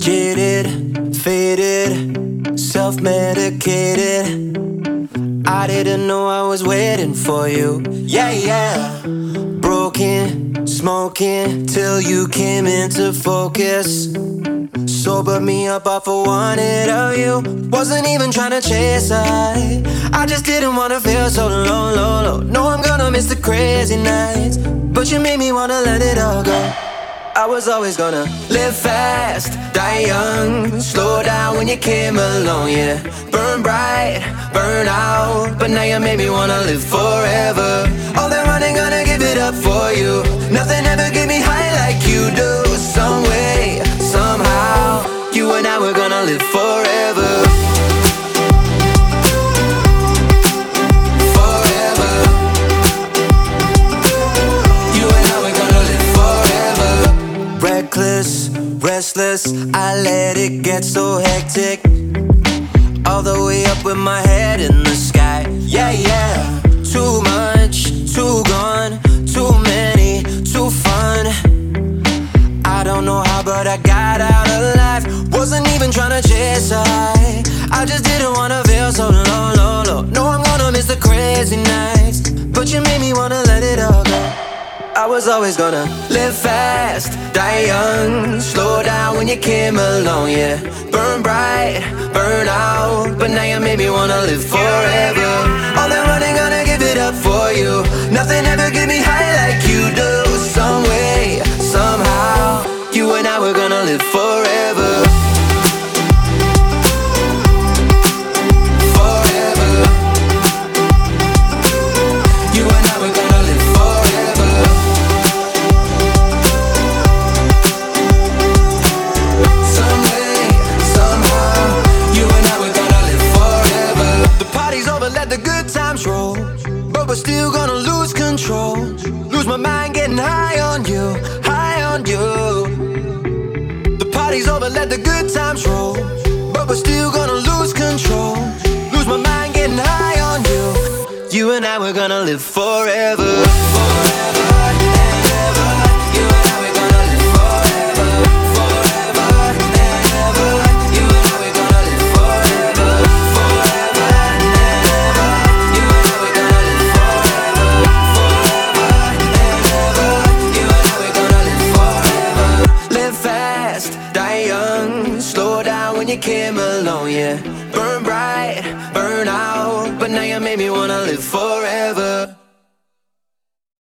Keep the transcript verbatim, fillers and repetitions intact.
Jaded, faded, self-medicated. I didn't know I was waiting for you. Yeah, yeah. Broken, smoking, till you came into focus. Sobered me up off of wanted of you. Wasn't even trying to chase I I just didn't wanna feel so low, low, low. No, I'm gonna miss the crazy nights, but you made me wanna let it all go. I was always gonna live fast, die young, slow down when you came along, yeah. Burn bright, burn out, but now you made me wanna live forever. All that running, gonna give it up for you. Nothing ever get me high like you do. Some way, somehow, you and I were gonna live forever. Reckless, restless, I let it get so hectic. All the way up with my head in the sky. Yeah, yeah. Too much, too gone, too many, too fun. I don't know how, but I got out alive. Wasn't even trying to chase I I just didn't wanna feel so low, low, low. No, I'm gonna miss the crazy nights, but you made me wanna let it all go. I was always gonna live fast, die young, slow down when you came along, yeah. Burn bright, burn out, but now you made me wanna live forever. All that running, gonna give it up for you. Nothing ever get me high like you do. Some way, somehow, you and I were gonna live forever. Let the good times roll, but we're still gonna lose control. Lose my mind getting high on you, high on you. The party's over, let the good times roll, but we're still gonna lose control. Lose my mind getting high on you. You and I, we're gonna live forever. Forever and ever. You and I, we're gonna live forever. Forever and ever. You and I, we're gonna live forever. Forever and ever. You and I, we're gonna live forever. Forever and ever. You and I, we're gonna live forever. Live fast, die young, slow down when you came along, yeah. Burn bright, burn out, but now you made me wanna live forever.